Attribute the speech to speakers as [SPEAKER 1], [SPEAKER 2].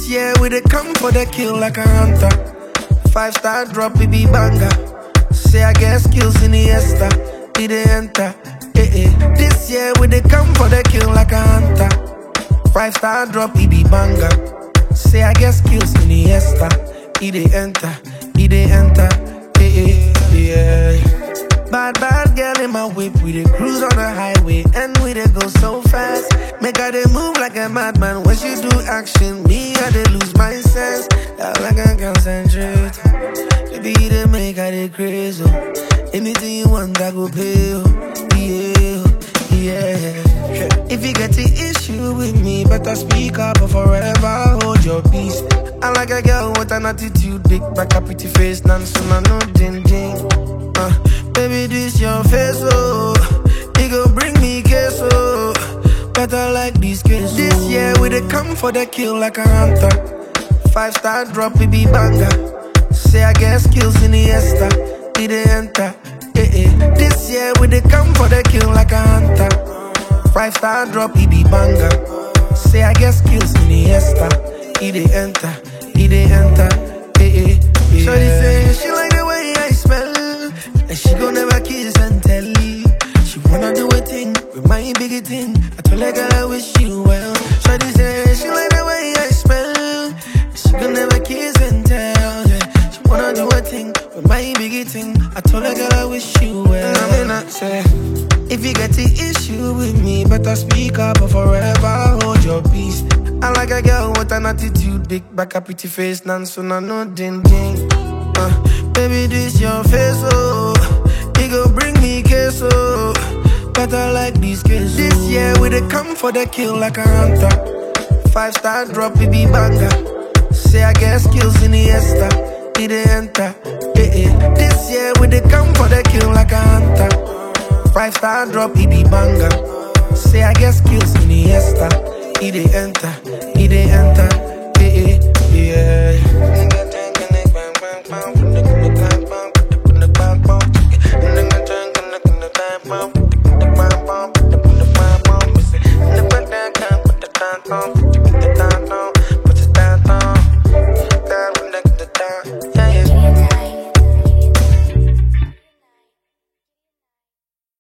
[SPEAKER 1] This year we dey come for the kill like a hunter. 5-star drop, it be banger. Say I get skills in the esta, it dey enter. This year we dey come for the kill like a hunter. 5-star drop, it be banger. Say I get skills in the esta, it dey enter, it dey enter. Yeah. Bad girl in my whip, we dey cruise on the highway and we dey go so fast. Make her dey move like a madman. When she do action, me I dey lose my sense. Like I concentrate. Baby, they make her dey crazy. Anything you want, I go pay. Yeah. If you get the issue with me, better speak up or forever hold your peace. I like a girl with an attitude, big back, a pretty face, none soon I know ding. Baby, this your face, oh. It gon' bring me queso. Better like this queso. This year we dey come for the kill like a hunter. 5-star drop, it be banger. Say I get skills in the esta, it dey enter. This year we dey come for the kill like a hunter. 5-star drop, it be banger. Say I get skills in the esta, it dey enter, it dey enter. Shorty say she like the way I smell, and she gon' never kiss and tell. She wanna do a thing with my biggie thing. I told her, girl, I wish you well. Shorty say she like the way I smell, she gon' never kiss and tell. Yeah. She wanna do a thing with my biggie thing. I told her, girl, I wish you well. I mean, I say, if you get the issue with me, better speak up or forever hold your peace. I like a girl with an attitude, big back, a pretty face, none soon I know ding. Baby, this your face, oh. It gon' bring me queso. Better like this queso. This year we dey come for the kill like a hunter. 5-star drop, it be banger. Say I get skills in the esta, it dey enter. This year we dey come for the kill like a hunter. 5-star drop, it be banger. Say I get skills in the esta, it dey enter, it dey enter. Yeah. Pump.